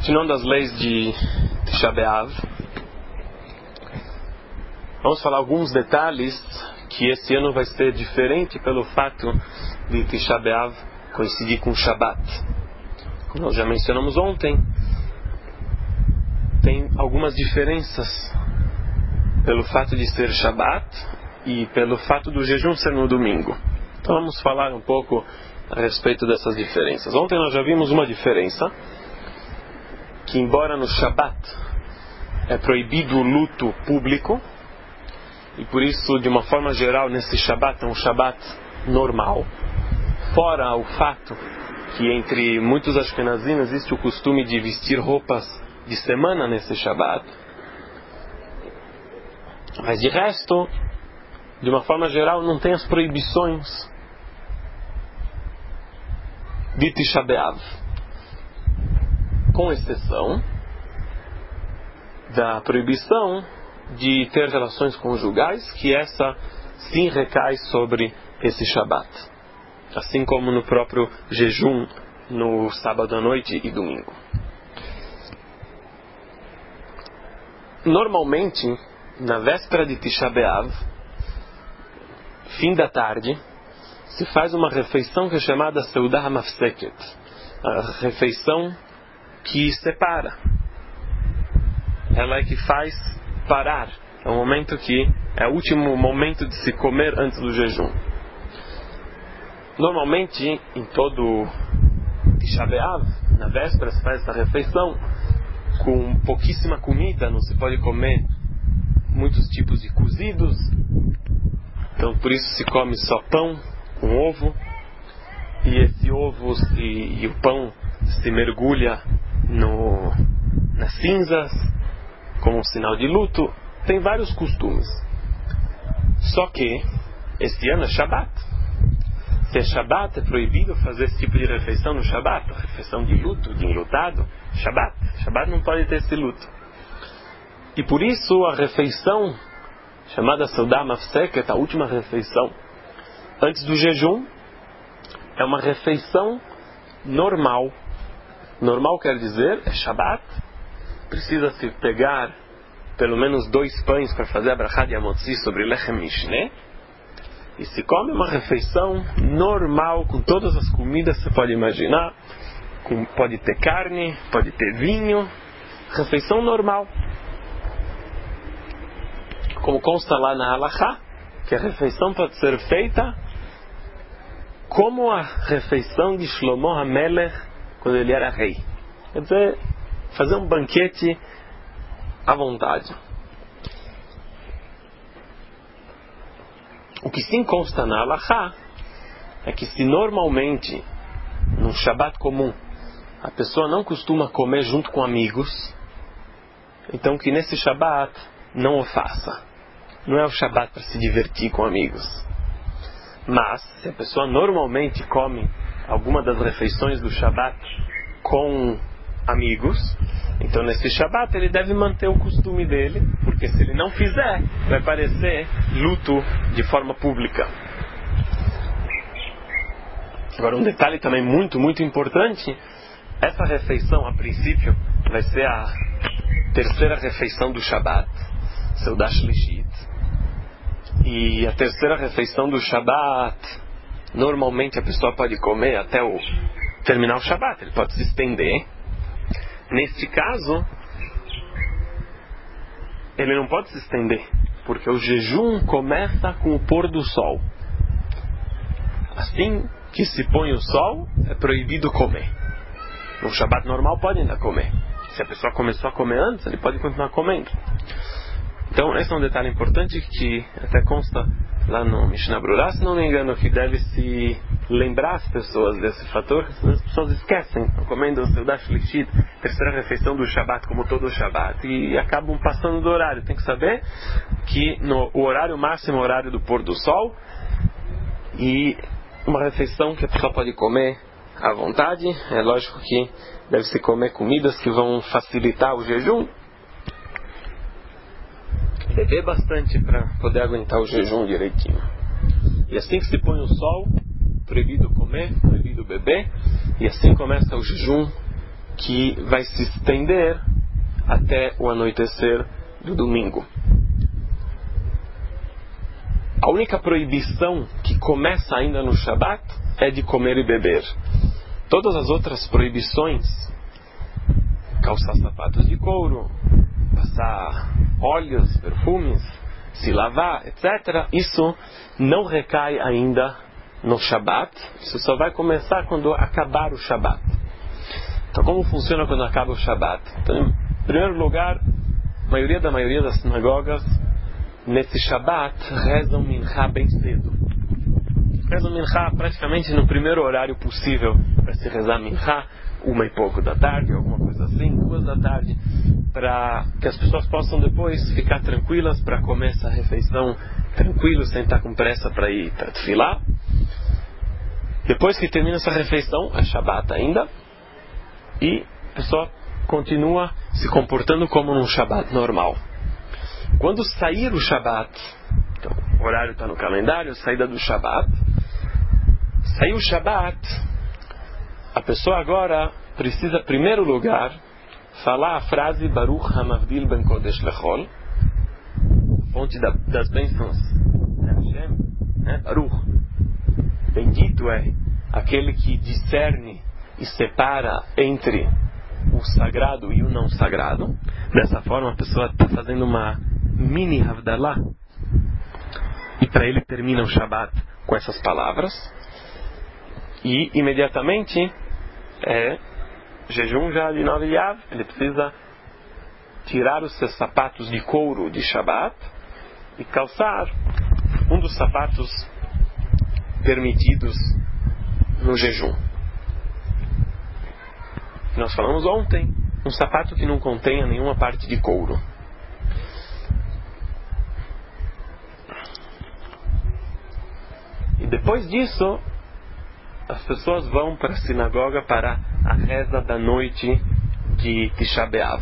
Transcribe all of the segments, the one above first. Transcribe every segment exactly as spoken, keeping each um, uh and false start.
Continuando as leis de Tisha B'Av, vamos falar alguns detalhes que esse ano vai ser diferente pelo fato de Tisha B'Av coincidir com Shabbat. Como nós já mencionamos ontem, tem algumas diferenças pelo fato de ser Shabbat e pelo fato do jejum ser no domingo. Então vamos falar um pouco a respeito dessas diferenças. Ontem nós já vimos uma diferença, que embora no Shabbat é proibido o luto público, e por isso, de uma forma geral, nesse Shabbat é um Shabbat normal, fora o fato que entre muitos ashkenazim existe o costume de vestir roupas de semana nesse Shabbat. Mas de resto, de uma forma geral, não tem as proibições de Tisha B'Av, com exceção da proibição de ter relações conjugais, que essa sim recai sobre esse Shabbat, assim como no próprio jejum no sábado à noite e domingo. Normalmente, na véspera de Tisha B'Av, fim da tarde, se faz uma refeição que é chamada Seudah Mafseket, a refeição que separa. Ela é que faz parar. É um momento que é o último momento de se comer antes do jejum. Normalmente, em todo Tisha B'Av, na véspera se faz essa refeição com pouquíssima comida, não se pode comer muitos tipos de cozidos. Então por isso se come só pão com ovo, e esse ovo se, e o pão se mergulha no, nas cinzas como um sinal de luto. Tem vários costumes. Só que esse ano é Shabbat. Se é Shabbat, é proibido fazer esse tipo de refeição no Shabbat, a refeição de luto, de enlutado. Shabbat. Shabbat não pode ter esse luto. E por isso a refeição chamada Seudah Mafseket, a última refeição antes do jejum, é uma refeição normal. Normal quer dizer, é Shabbat, precisa-se pegar pelo menos dois pães para fazer a brachá de Amotzi sobre Lechem Mishneh, e se come uma refeição normal, com todas as comidas que você pode imaginar, com, pode ter carne, pode ter vinho, refeição normal. Como consta lá na Halachá, que a refeição pode ser feita como a refeição de Shlomo HaMelech quando ele era rei. Quer dizer, fazer um banquete à vontade. O que sim consta na Halachá é que se normalmente, num Shabbat comum, a pessoa não costuma comer junto com amigos, então que nesse Shabbat não o faça. Não é o Shabbat para se divertir com amigos. Mas, se a pessoa normalmente come alguma das refeições do Shabbat com amigos, então nesse Shabbat ele deve manter o costume dele, porque se ele não fizer, vai parecer luto de forma pública. Agora, um detalhe também muito, muito importante: essa refeição, a princípio, vai ser a terceira refeição do Shabbat, Seudah Shlishit. E a terceira refeição do Shabbat, normalmente a pessoa pode comer até o terminar o Shabbat, ele pode se estender. Neste caso, ele não pode se estender, porque o jejum começa com o pôr do sol. Assim que se põe o sol, é proibido comer. No Shabbat normal pode ainda comer. Se a pessoa começou a comer antes, ele pode continuar comendo. Então, esse é um detalhe importante que até consta lá no Mishnah Brurah, se não me engano, que deve se lembrar as pessoas desse fator, senão as pessoas esquecem, estão comendo o Seudah Shlishit, terceira refeição do Shabbat, como todo o Shabbat, e acabam passando do horário. Tem que saber que no, o horário máximo é o horário do pôr do sol, e uma refeição que a pessoa pode comer à vontade. É lógico que deve-se comer comidas que vão facilitar o jejum, beber bastante para poder aguentar o jejum direitinho. E assim que se põe o sol, proibido comer, proibido beber, e assim começa o jejum que vai se estender até o anoitecer do domingo. A única proibição que começa ainda no Shabat é de comer e beber. Todas as outras proibições, calçar sapatos de couro, passar óleos, perfumes, se lavar, etcétera, isso não recai ainda no Shabat. Isso só vai começar quando acabar o Shabat. Então, como funciona quando acaba o Shabat? Então, em primeiro lugar, a maioria da maioria das sinagogas, nesse Shabat, rezam Minchá bem cedo. Rezam Minchá praticamente no primeiro horário possível para se rezar Minchá, uma e pouco da tarde, alguma coisa assim, duas da tarde, para que as pessoas possam depois ficar tranquilas para comer essa refeição tranquilo, sem estar com pressa para ir para Tefilá. Depois que termina essa refeição, é Shabat ainda, e a pessoa continua se comportando como num Shabat normal. Quando sair o Shabat, então o horário está no calendário, saída do Shabat, saiu o Shabat, a pessoa agora precisa, em primeiro lugar, falar a frase Baruch Hamavdil Ben Kodesh Lechol, fonte da, das bênçãos de Hashem, né? Baruch, bendito é aquele que discerne e separa entre o sagrado e o não sagrado. Dessa forma a pessoa está fazendo uma mini Havdalah, e para ele termina o Shabat com essas palavras, e imediatamente é jejum já de nove de Av. Ele precisa tirar os seus sapatos de couro de Shabat e calçar um dos sapatos permitidos no jejum. Nós falamos ontem, um sapato que não contenha nenhuma parte de couro. E depois disso, as pessoas vão para a sinagoga para a reza da noite de Tisha B'Av.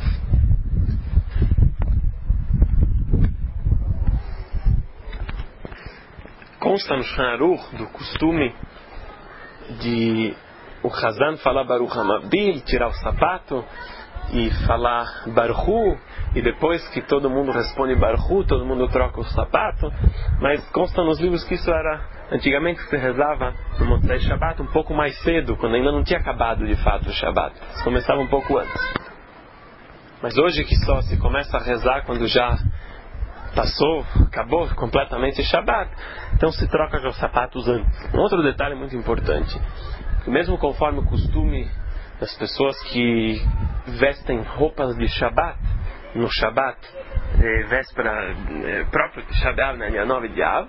Consta no Shulchan Aruch do costume de o Hazan falar Baruch Hamavdil, tirar o sapato e falar Baruchu, e depois que todo mundo responde Baruchu, todo mundo troca o sapato. Mas consta nos livros que isso era antigamente, se rezava no Motzei Shabbat um pouco mais cedo, quando ainda não tinha acabado de fato o Shabbat. Se começava um pouco antes. Mas hoje que só se começa a rezar quando já passou, acabou completamente o Shabbat, então se troca os sapatos antes. Um outro detalhe muito importante, mesmo conforme o costume das pessoas que vestem roupas de Shabbat, no Shabbat, eh, véspera eh, próprio de Shabbat, na dia nove de Av,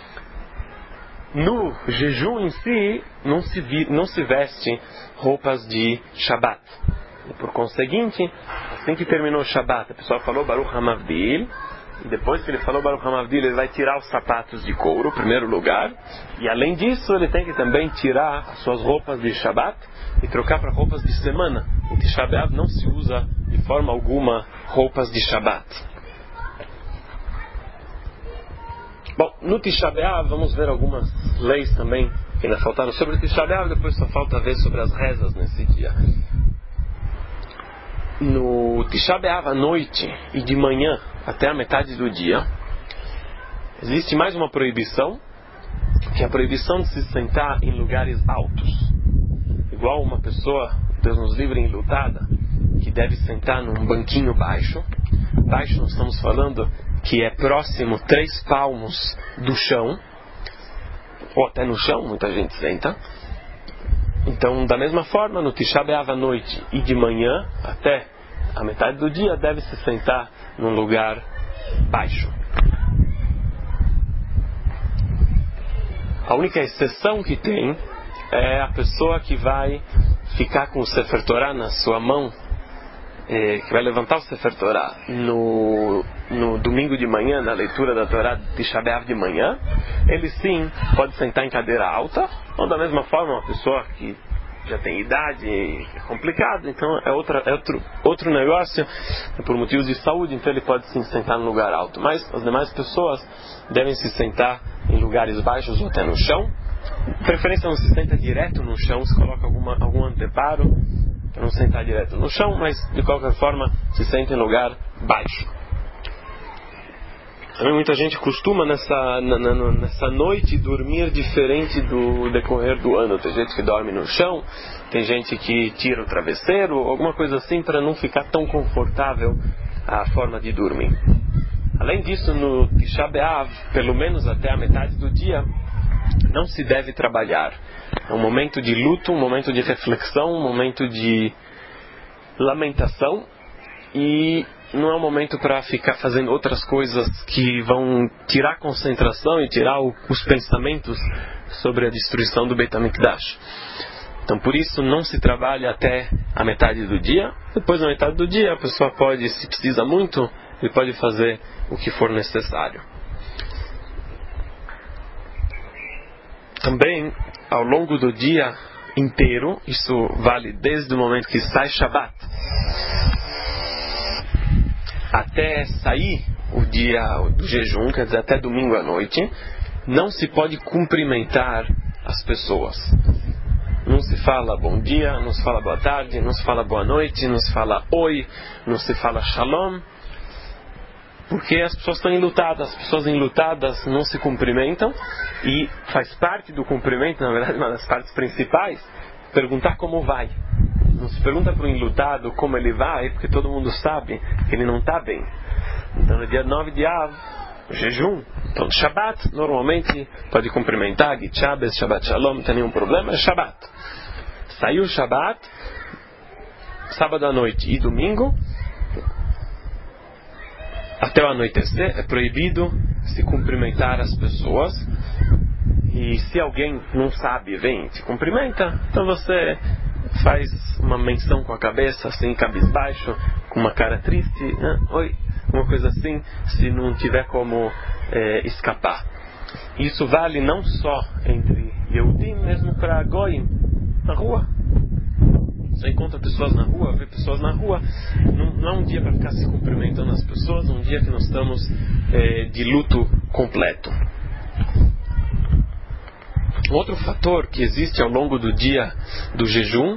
no jejum em si não se, vi, não se veste roupas de Shabbat. E por conseguinte, assim que terminou o Shabbat, a pessoa falou Baruch Hamavdil, e depois que ele falou Baruch Hamavdil, ele vai tirar os sapatos de couro, em primeiro lugar, e além disso ele tem que também tirar as suas roupas de Shabbat e trocar para roupas de semana. Em Tisha B'Av não se usa de forma alguma roupas de Shabbat. Bom, no Tisha B'Av vamos ver algumas leis também que ainda faltaram sobre o Tisha B'Av, depois só falta ver sobre as rezas nesse dia. No Tisha B'Av à noite e de manhã até a metade do dia existe mais uma proibição, que é a proibição de se sentar em lugares altos, igual uma pessoa, Deus nos livre, enlutada, que deve sentar num banquinho baixo. Baixo nós estamos falando que é próximo três palmos do chão, ou até no chão, muita gente senta. Então, da mesma forma, no Tisha B'Av à noite e de manhã até a metade do dia, deve se sentar num lugar baixo. A única exceção que tem é a pessoa que vai ficar com o Sefer Torah na sua mão, é, que vai levantar o Sefer Torah no, no domingo de manhã, na leitura da Torá de Tisha B'Av de manhã. Ele sim pode sentar em cadeira alta, ou da mesma forma uma pessoa que já tem idade, é complicado, então é, outra, é outro, outro negócio, é por motivos de saúde, então ele pode sim sentar num lugar alto. Mas as demais pessoas devem se sentar em lugares baixos ou até no chão. De preferência não se senta direto no chão, se coloca alguma, algum anteparo para não sentar direto no chão, mas de qualquer forma se senta em lugar baixo. Também muita gente costuma nessa, na, na, nessa noite dormir diferente do decorrer do ano. Tem gente que dorme no chão, tem gente que tira o travesseiro, alguma coisa assim para não ficar tão confortável a forma de dormir. Além disso, no Tisha B'Av, pelo menos até a metade do dia, não se deve trabalhar. É um momento de luto, um momento de reflexão, um momento de lamentação, e não é um momento para ficar fazendo outras coisas que vão tirar a concentração e tirar o, os pensamentos sobre a destruição do Beit HaMikdash. Então, por isso, não se trabalha até a metade do dia. Depois da metade do dia, a pessoa pode, se precisa muito, ele pode fazer o que for necessário. Também, ao longo do dia inteiro, isso vale desde o momento que sai Shabbat até sair o dia do jejum, quer dizer, até domingo à noite, não se pode cumprimentar as pessoas. Não se fala bom dia, não se fala boa tarde, não se fala boa noite, não se fala oi, não se fala shalom, porque as pessoas estão enlutadas. As pessoas enlutadas não se cumprimentam, e faz parte do cumprimento, na verdade, uma das partes principais, perguntar como vai. Não se pergunta para o enlutado como ele vai, porque todo mundo sabe que ele não está bem. Então, no dia nove de Av, o jejum, então no Shabbat, normalmente pode cumprimentar, Git Shabbos, Shabbat Shalom, não tem nenhum problema, é Shabbat. Saiu o Shabbat, sábado à noite e domingo, até o anoitecer, é proibido se cumprimentar as pessoas. E se alguém não sabe, vem, te cumprimenta, então você faz uma menção com a cabeça, assim, cabisbaixo, com uma cara triste, né? Oi, uma coisa assim, se não tiver como é, escapar. Isso vale não só entre Yehudim, mesmo para Goyim, na rua. Você encontra pessoas na rua, vê pessoas na rua, não, não é um dia para ficar se cumprimentando as pessoas, é um dia que nós estamos é, de luto completo. Um outro fator que existe ao longo do dia do jejum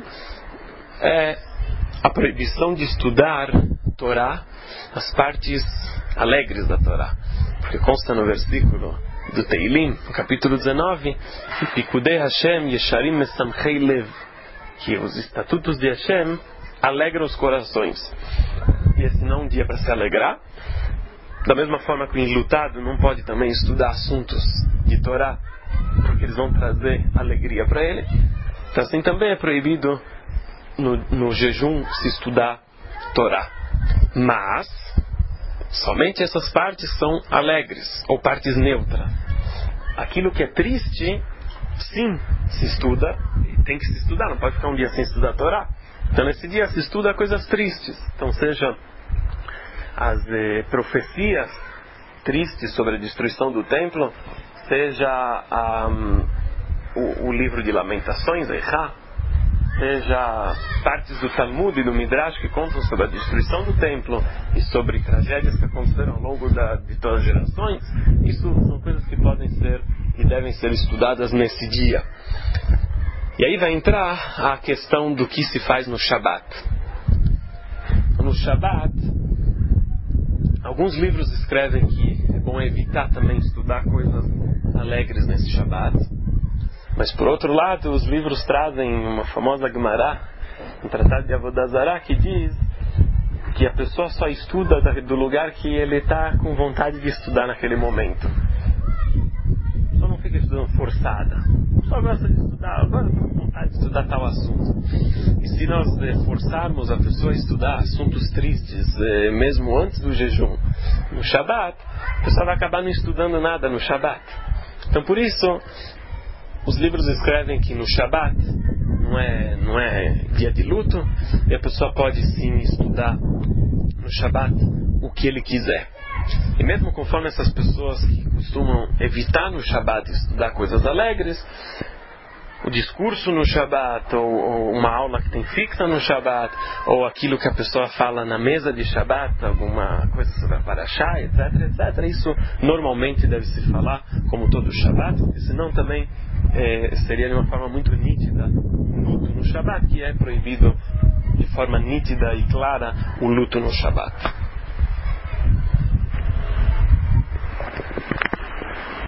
é a proibição de estudar Torá, as partes alegres da Torá. Porque consta no versículo do Teilim, no capítulo dezenove, Pikudei Hashem Yesharim Mesamchei Lev, que os estatutos de Hashem alegram os corações. E esse não é um dia para se alegrar. Da mesma forma que o enlutado não pode também estudar assuntos de Torá, porque eles vão trazer alegria para ele. Então, assim também é proibido no, no jejum se estudar Torá. Mas somente essas partes são alegres, ou partes neutras. Aquilo que é triste, sim, se estuda, e tem que se estudar, não pode ficar um dia sem estudar Torá. Então nesse dia se estuda coisas tristes. Então seja as eh, profecias tristes sobre a destruição do templo, seja um, o, o livro de Lamentações, Eichá, seja partes do Talmud e do Midrash que contam sobre a destruição do templo e sobre tragédias que aconteceram ao longo da, de todas as gerações. Isso são coisas que podem ser e devem ser estudadas nesse dia. E aí vai entrar a questão do que se faz no Shabat. No Shabat, alguns livros escrevem que é bom evitar também estudar coisas alegres nesse Shabat. Mas por outro lado, os livros trazem uma famosa Gemara, um tratado de Avodah Zarah, que diz que a pessoa só estuda do lugar que ele está com vontade de estudar naquele momento. Só não fica estudando forçada. Só gosta de estudar, agora estou com vontade de estudar tal assunto. E se nós eh, forçarmos a pessoa a estudar assuntos tristes, eh, mesmo antes do jejum, no Shabat, a pessoa vai acabar não estudando nada no Shabat. Então por isso, os livros escrevem que no Shabat não é, não é dia de luto, e a pessoa pode sim estudar no Shabat o que ele quiser. E mesmo conforme essas pessoas que costumam evitar no Shabat estudar coisas alegres, o discurso no Shabat, ou, ou uma aula que tem fixa no Shabat, ou aquilo que a pessoa fala na mesa de Shabat, alguma coisa sobre a Parashá, etc, etcétera, isso normalmente deve se falar como todo Shabat, porque senão também é, seria de uma forma muito nítida um luto no Shabat, que é proibido de forma nítida e clara o luto no Shabat.